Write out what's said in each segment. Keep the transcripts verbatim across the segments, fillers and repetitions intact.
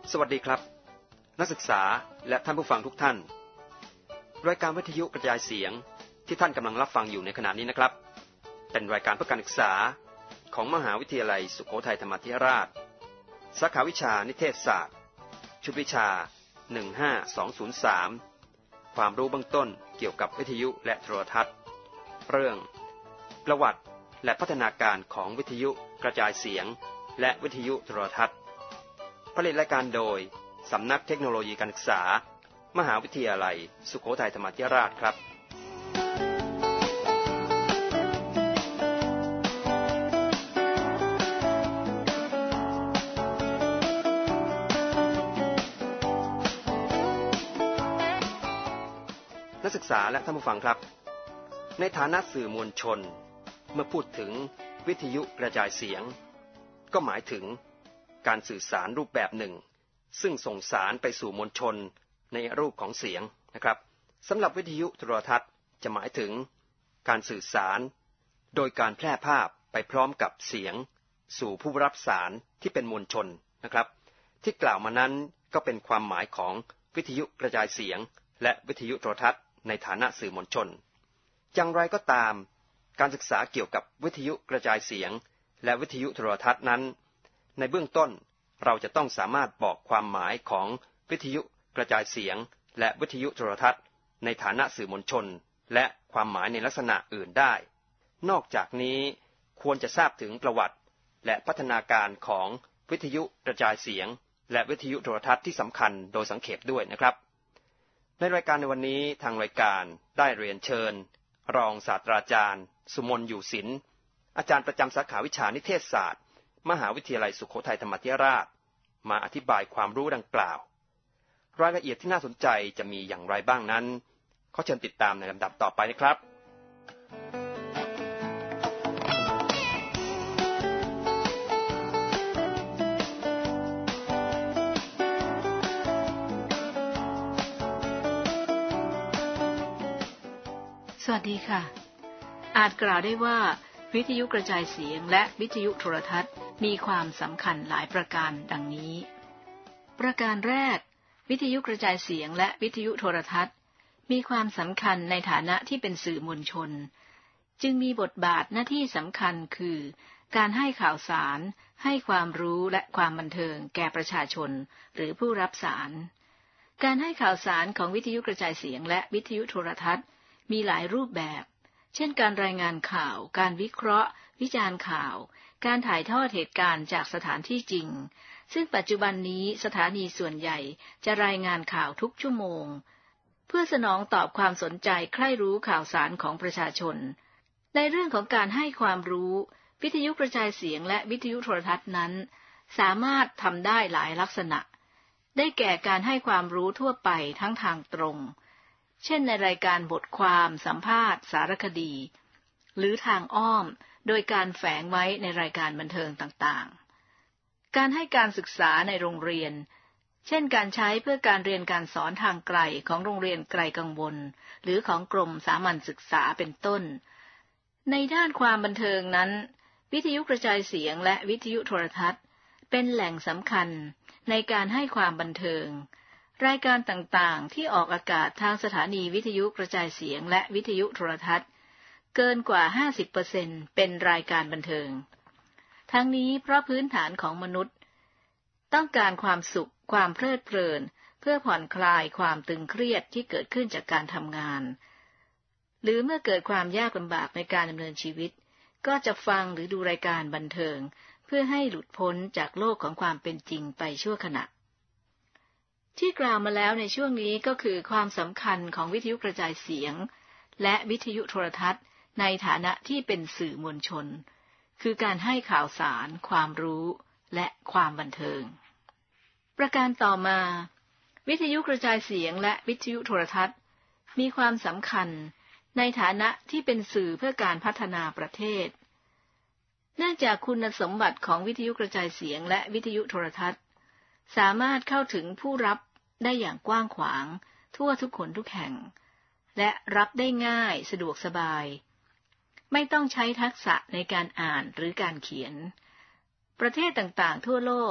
สวัสดีครับนักศึกษาและท่านผู้ฟังทุกท่านรายการวิทยุกระจายเสียงที่ท่านกำลังรับฟังอยู่ในขณะนี้นะครับเป็นรายการเพื่อการศึกษาของมหาวิทยาลัยสุโขทัยธรรมาธิราชสาขาวิชานิเทศศาสตร์ชุดวิชาหนึ่งห้าสองศูนย์สามความรู้เบื้องต้นเกี่ยวกับวิทยุและโทรทัศน์เรื่องประวัติและพัฒนาการของวิทยุกระจายเสียงและวิทยุโทรทัศน์ผลิตรายการโดยสำนักเทคโนโลยีการศึกษามหาวิทยาลัยสุโขทัยธรรมาธิราชครับนักศึกษาและท่านผู้ฟังครับในฐานะสื่อมวลชนเมื่อพูดถึงวิทยุกระจายเสียงก็หมายถึงการสื่อสารรูปแบบหนึ่งซึ่งส่งสารไปสู่มวลชนในรูปของเสียงนะครับสำหรับวิทยุโทรทัศน์จะหมายถึงการสื่อสารโดยการแพร่ภาพไปพร้อมกับเสียงสู่ผู้รับสารที่เป็นมวลชนนะครับที่กล่าวมานั้นก็เป็นความหมายของวิทยุกระจายเสียงและวิทยุโทรทัศน์ในฐานะสื่อมวลชนอย่างไรก็ตามการศึกษาเกี่ยวกับวิทยุกระจายเสียงและวิทยุโทรทัศน์นั้นในเบื้องต้นเราจะต้องสามารถบอกความหมายของวิทยุกระจายเสียงและวิทยุโทรทัศน์ในฐานะสื่อมวลชนและความหมายในลักษณะอื่นได้นอกจากนี้ควรจะทราบถึงประวัติและพัฒนาการของวิทยุกระจายเสียงและวิทยุโทรทัศน์ที่สำคัญโดยสังเขปด้วยนะครับในรายการในวันนี้ทางรายการได้เรียนเชิญรองศาสตราจารย์สุมนอยู่ศิลป์อาจารย์ประจำสาขาวิชานิเทศศาสตร์มหาวิทยาลัยสุโขทัยธรรมาธิราชมาอธิบายความรู้ดังกล่าวรายละเอียดที่น่าสนใจจะมีอย่างไรบ้างนั้นขอเชิญติดตามในลำดับต่อไปนะครับสวัสดีค่ะอาจกล่าวได้ว่าวิทยุกระจายเสียงและวิทยุโทรทัศน์มีความสำคัญหลายประการดังนี้ประการแรกวิทยุกระจายเสียงและวิทยุโทรทัศน์มีความสำคัญในฐานะที่เป็นสื่อมวลชนจึงมีบทบาทหน้าที่สำคัญคือการให้ข่าวสารให้ความรู้และความบันเทิงแก่ประชาชนหรือผู้รับสารการให้ข่าวสารของวิทยุกระจายเสียงและวิทยุโทรทัศน์มีหลายรูปแบบเช่นการรายงานข่าวการวิเคราะห์วิจารณ์ข่าวการถ่ายทอดเหตุการณ์จากสถานที่จริงซึ่งปัจจุบันนี้สถานีส่วนใหญ่จะรายงานข่าวทุกชั่วโมงเพื่อสนองตอบความสนใจใคร่รู้ข่าวสารของประชาชนในเรื่องของการให้ความรู้วิทยุกระจายเสียงและวิทยุโทรทัศน์นั้นสามารถทำได้หลายลักษณะได้แก่การให้ความรู้ทั่วไปทั้งทางตรงเช่นในรายการบทความสัมภาษณ์สารคดีหรือทางอ้อมโดยการแฝงไว้ในรายการบันเทิงต่างๆการให้การศึกษาในโรงเรียนเช่นการใช้เพื่อการเรียนการสอนทางไกลของโรงเรียนไกลกังวลหรือของกรมสามัญศึกษาเป็นต้นในด้านความบันเทิงนั้นวิทยุกระจายเสียงและวิทยุโทรทัศน์เป็นแหล่งสำคัญในการให้ความบันเทิงรายการต่างๆที่ออกอากาศทางสถานีวิทยุกระจายเสียงและวิทยุโทรทัศน์เกินกว่า ห้าสิบเปอร์เซ็นต์ เป็นรายการบันเทิงทั้งนี้เพราะพื้นฐานของมนุษย์ต้องการความสุขความเพลิดเพลินเพื่อผ่อนคลายความตึงเครียดที่เกิดขึ้นจากการทำงานหรือเมื่อเกิดความยากลำบากในการดำเนินชีวิตก็จะฟังหรือดูรายการบันเทิงเพื่อให้หลุดพ้นจากโลกของความเป็นจริงไปชั่วขณะที่กล่าวมาแล้วในช่วงนี้ก็คือความสำคัญของวิทยุกระจายเสียงและวิทยุโทรทัศน์ในฐานะที่เป็นสื่อมวลชนคือการให้ข่าวสารความรู้และความบันเทิงประการต่อมาวิทยุกระจายเสียงและวิทยุโทรทัศน์มีความสำคัญในฐานะที่เป็นสื่อเพื่อการพัฒนาประเทศเนื่องจากคุณสมบัติของวิทยุกระจายเสียงและวิทยุโทรทัศน์สามารถเข้าถึงผู้รับได้อย่างกว้างขวางทั่วทุกคนทุกแห่งและรับได้ง่ายสะดวกสบายไม่ต้องใช้ทักษะในการอ่านหรือการเขียนประเทศต่างๆทั่วโลก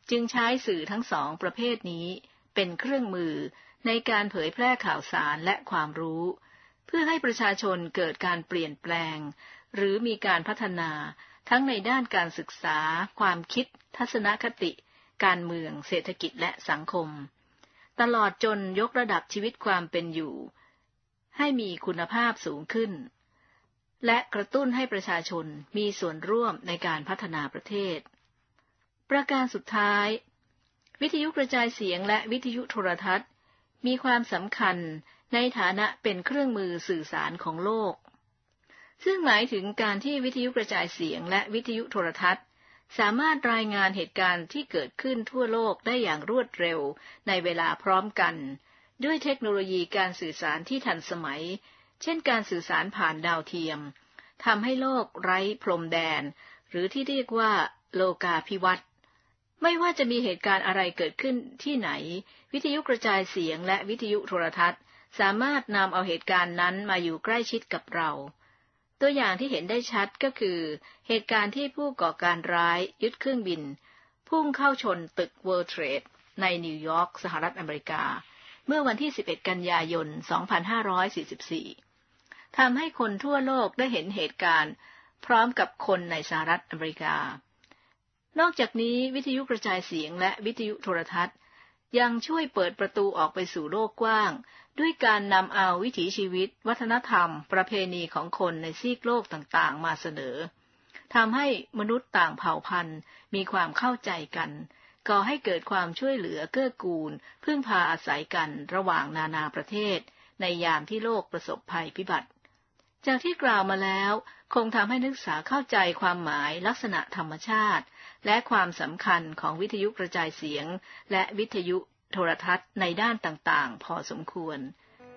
จึงใช้สื่อทั้งสองประเภทนี้เป็นเครื่องมือในการเผยแพร่ข่าวสารและความรู้เพื่อให้ประชาชนเกิดการเปลี่ยนแปลงหรือมีการพัฒนาทั้งในด้านการศึกษาความคิดทัศนคติการเมืองเศรษฐกิจและสังคมตลอดจนยกระดับชีวิตความเป็นอยู่ให้มีคุณภาพสูงขึ้นและกระตุ้นให้ประชาชนมีส่วนร่วมในการพัฒนาประเทศประการสุดท้ายวิทยุกระจายเสียงและวิทยุโทรทัศน์มีความสำคัญในฐานะเป็นเครื่องมือสื่อสารของโลกซึ่งหมายถึงการที่วิทยุกระจายเสียงและวิทยุโทรทัศน์สามารถรายงานเหตุการณ์ที่เกิดขึ้นทั่วโลกได้อย่างรวดเร็วในเวลาพร้อมกันด้วยเทคโนโลยีการสื่อสารที่ทันสมัยเช่นการสื่อสารผ่านดาวเทียมทำให้โลกไร้พรมแดนหรือที่เรียกว่าโลกาภิวัตน์ไม่ว่าจะมีเหตุการณ์อะไรเกิดขึ้นที่ไหนวิทยุกระจายเสียงและวิทยุโทรทัศน์สามารถนำเอาเหตุการณ์นั้นมาอยู่ใกล้ชิดกับเราตัวอย่างที่เห็นได้ชัดก็คือเหตุการณ์ที่ผู้ก่อการร้ายยึดเครื่องบินพุ่งเข้าชนตึก World Trade ในนิวยอร์กสหรัฐอเมริกาเมื่อวันที่สิบเอ็ดกันยายนสองพันห้าร้อยสี่สิบสี่ทำให้คนทั่วโลกได้เห็นเหตุการณ์พร้อมกับคนในสหรัฐอเมริกานอกจากนี้วิทยุกระจายเสียงและวิทยุโทรทัศน์ยังช่วยเปิดประตูออกไปสู่โลกกว้างด้วยการนำเอาวิถีชีวิตวัฒนธรรมประเพณีของคนในซีกโลกต่างๆมาเสนอทำให้มนุษย์ต่างเผ่าพันธุ์มีความเข้าใจกันก่อให้เกิดความช่วยเหลือเกื้อกูลพึ่งพาอาศัยกันระหว่างนานาประเทศในยามที่โลกประสบภัยพิบัติจากที่กล่าวมาแล้วคงทำให้นักศึกษาเข้าใจความหมายลักษณะธรรมชาติและความสำคัญของวิทยุกระจายเสียงและวิทยุโทรทัศน์ในด้านต่างๆพอสมควร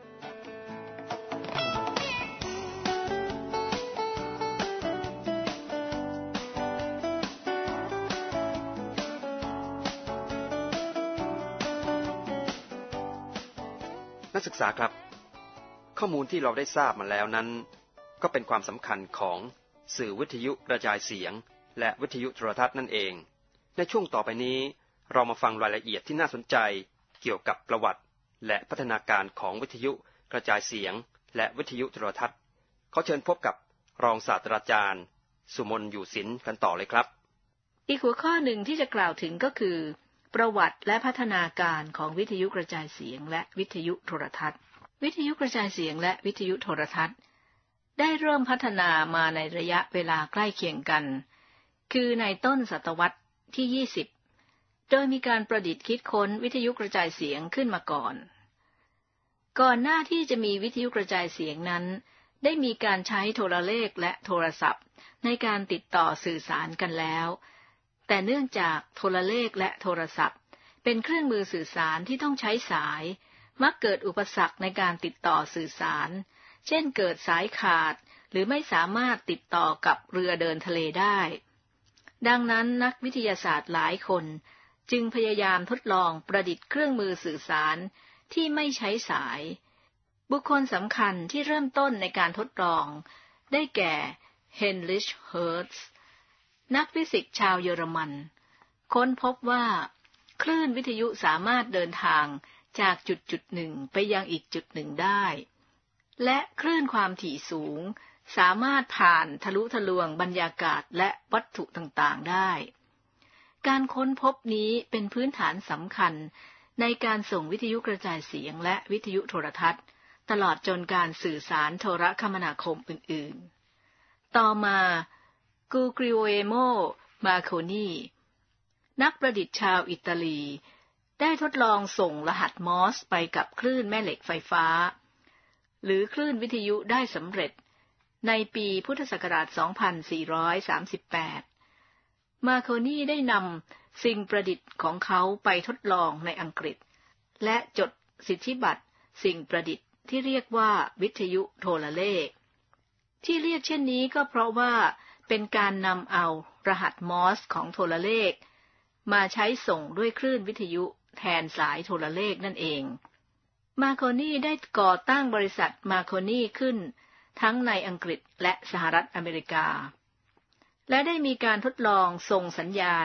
นักศึกษาครับข้อมูลที่เราได้ทราบมาแล้วนั้นก็เป็นความสำคัญของสื่อวิทยุกระจายเสียงและวิทยุโทรทัศน์นั่นเองในช่วงต่อไปนี้เรามาฟังรายละเอียดที่น่าสนใจเกี่ยวกับประวัติและพัฒนาการของวิทยุกระจายเสียงและวิทยุโทรทัศน์ขอเชิญพบกับรองศาสตราจารย์สุมนอยู่ศิลป์กันต่อเลยครับอีกหัวข้อหนึ่งที่จะกล่าวถึงก็คือประวัติและพัฒนาการของวิทยุกระจายเสียงและวิทยุโทรทัศน์วิทยุกระจายเสียงและวิทยุโทรทัศน์ได้เริ่มพัฒนามาในระยะเวลาใกล้เคียงกันคือในต้นศตวรรษที่ยี่สิบโดยมีการประดิษฐ์คิดค้นวิทยุกระจายเสียงขึ้นมาก่อนก่อนหน้าที่จะมีวิทยุกระจายเสียงนั้นได้มีการใช้โทรเลขและโทรศัพท์ในการติดต่อสื่อสารกันแล้วแต่เนื่องจากโทรเลขและโทรศัพท์เป็นเครื่องมือสื่อสารที่ต้องใช้สายมักเกิดอุปสรรคในการติดต่อสื่อสารเช่นเกิดสายขาดหรือไม่สามารถติดต่อกับเรือเดินทะเลได้ดังนั้นนักวิทยาศาสตร์หลายคนจึงพยายามทดลองประดิษฐ์เครื่องมือสื่อสารที่ไม่ใช้สายบุคคลสำคัญที่เริ่มต้นในการทดลองได้แก่เฮนริชเฮิร์ตซ์นักฟิสิกส์ชาวเยอรมันค้นพบว่าคลื่นวิทยุสามารถเดินทางจากจุดจุดหนึ่งไปยังอีกจุดหนึ่งได้และคลื่นความถี่สูงสามารถผ่านทะลุทะลวงบรรยากาศและวัตถุต่างๆได้การค้นพบนี้เป็นพื้นฐานสำคัญในการส่งวิทยุกระจายเสียงและวิทยุโทรทัศน์ตลอดจนการสื่อสารโทรคมนาคมอื่นๆต่อมากูกริโอเอโม มาโคนีนักประดิษฐ์ชาวอิตาลีได้ทดลองส่งรหัสมอร์สไปกับคลื่นแม่เหล็กไฟฟ้าหรือคลื่นวิทยุได้สำเร็จในปีพุทธศักราช สองพันสี่ร้อยสามสิบแปด มาโคนีได้นำสิ่งประดิษฐ์ของเขาไปทดลองในอังกฤษและจดสิทธิบัตรสิ่งประดิษฐ์ที่เรียกว่าวิทยุโทรเลขที่เรียกเช่นนี้ก็เพราะว่าเป็นการนำเอารหัสมอร์สของโทรเลขมาใช้ส่งด้วยคลื่นวิทยุแทนสายโทรเลขนั่นเองมาโคนีได้ก่อตั้งบริษัทมาโคนีขึ้นทั้งในอังกฤษและสหรัฐอเมริกาและได้มีการทดลองส่งสัญญาณ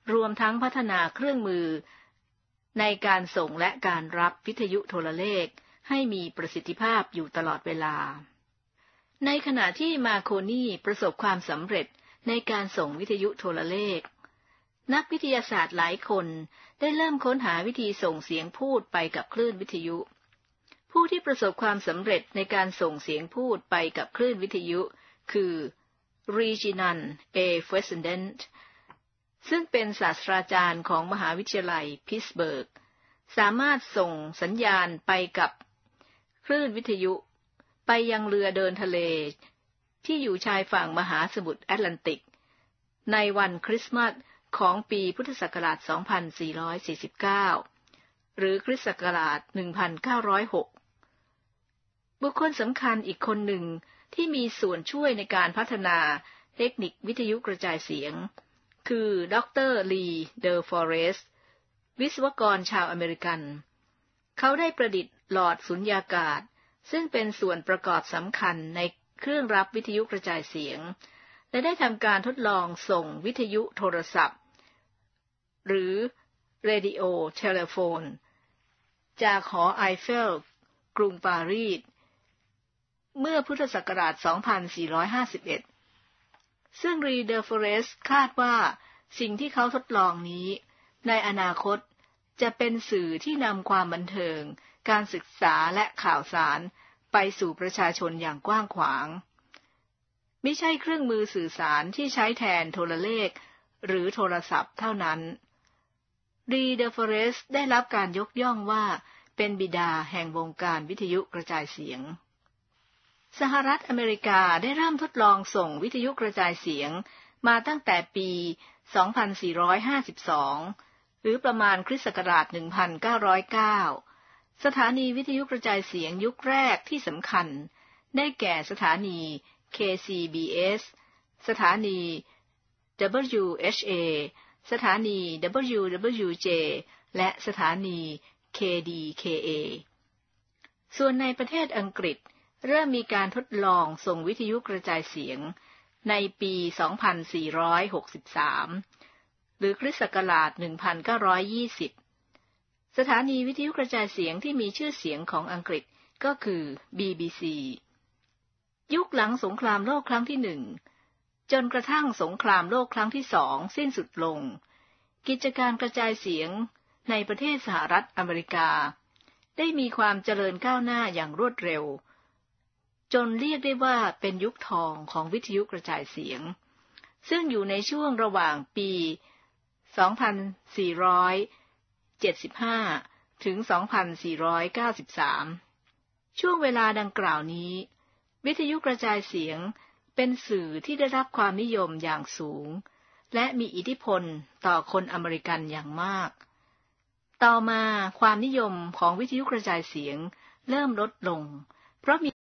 รวมทั้งพัฒนาเครื่องมือในการส่งและการรับวิทยุโทรเลขให้มีประสิทธิภาพอยู่ตลอดเวลาในขณะที่มาโคนีประสบความสำเร็จในการส่งวิทยุโทรเลขนักวิทยาศาสตร์หลายคนได้เริ่มค้นหาวิธีส่งเสียงพูดไปกับคลื่นวิทยุผู้ที่ประสบความสำเร็จในการส่งเสียงพูดไปกับคลื่นวิทยุคือรีจินัน เอ เฟสเซนเดนต์ซึ่งเป็นศาสตราจารย์ของมหาวิทยาลัยพิตต์สเบิร์กสามารถส่งสัญญาณไปกับคลื่นวิทยุไปยังเรือเดินทะเลที่อยู่ชายฝั่งมหาสมุทรแอตแลนติกในวันคริสต์มาสของปีพุทธศักราช สองพันสี่ร้อยสี่สิบเก้า หรือคริสต์ศักราช หนึ่งพันเก้าร้อยหก บุคคลสำคัญอีกคนหนึ่งที่มีส่วนช่วยในการพัฒนาเทคนิควิทยุกระจายเสียงคือดรลีเดอฟอเรสต์วิศวกรชาวอเมริกันเขาได้ประดิษฐ์หลอดสุญญากาศซึ่งเป็นส่วนประกอบสำคัญในเครื่องรับวิทยุกระจายเสียงและได้ทำการทดลองส่งวิทยุโทรศัพท์หรือ Radio Telephone จากหอไอเฟลกรุงปารีสเมื่อพุทธศักราช สองพันสี่ร้อยห้าสิบเอ็ด ซึ่งรีเดอฟอเรสต์คาดว่าสิ่งที่เขาทดลองนี้ในอนาคตจะเป็นสื่อที่นำความบันเทิงการศึกษาและข่าวสารไปสู่ประชาชนอย่างกว้างขวางไม่ใช่เครื่องมือสื่อสารที่ใช้แทนโทรเลขหรือโทรศัพท์เท่านั้นรีเดอฟอเรสต์ได้รับการยกย่องว่าเป็นบิดาแห่งวงการวิทยุกระจายเสียงสหรัฐอเมริกาได้เริ่มทดลองส่งวิทยุกระจายเสียงมาตั้งแต่ปี สองพันสี่ร้อยห้าสิบสอง หรือประมาณคริสต์ศักราช หนึ่งพันเก้าร้อยเก้า สถานีวิทยุกระจายเสียงยุคแรกที่สำคัญได้แก่สถานี เค ซี บี เอส สถานี ดับเบิลยู เอช เอ สถานี ดับเบิลยู ดับเบิลยู เจ และสถานี เค ดี เค เอ ส่วนในประเทศอังกฤษเริ่มมีการทดลองส่งวิทยุกระจายเสียงในปี สองพันสี่ร้อยหกสิบสาม หรือคริสต์ศักราช หนึ่งพันเก้าร้อยยี่สิบ สถานีวิทยุกระจายเสียงที่มีชื่อเสียงของอังกฤษก็คือ บี บี ซี ยุคหลังสงครามโลกครั้งที่หนึ่งจนกระทั่งสงครามโลกครั้งที่สองสิ้นสุดลงกิจการกระจายเสียงในประเทศสหรัฐอเมริกาได้มีความเจริญก้าวหน้าอย่างรวดเร็วจนเรียกได้ว่าเป็นยุคทองของวิทยุกระจายเสียงซึ่งอยู่ในช่วงระหว่างปี สองพันสี่ร้อยเจ็ดสิบห้า ถึง สองพันสี่ร้อยเก้าสิบสาม ช่วงเวลาดังกล่าวนี้วิทยุกระจายเสียงเป็นสื่อที่ได้รับความนิยมอย่างสูงและมีอิทธิพลต่อคนอเมริกันอย่างมากต่อมาความนิยมของวิทยุกระจายเสียงเริ่มลดลงเพราะมี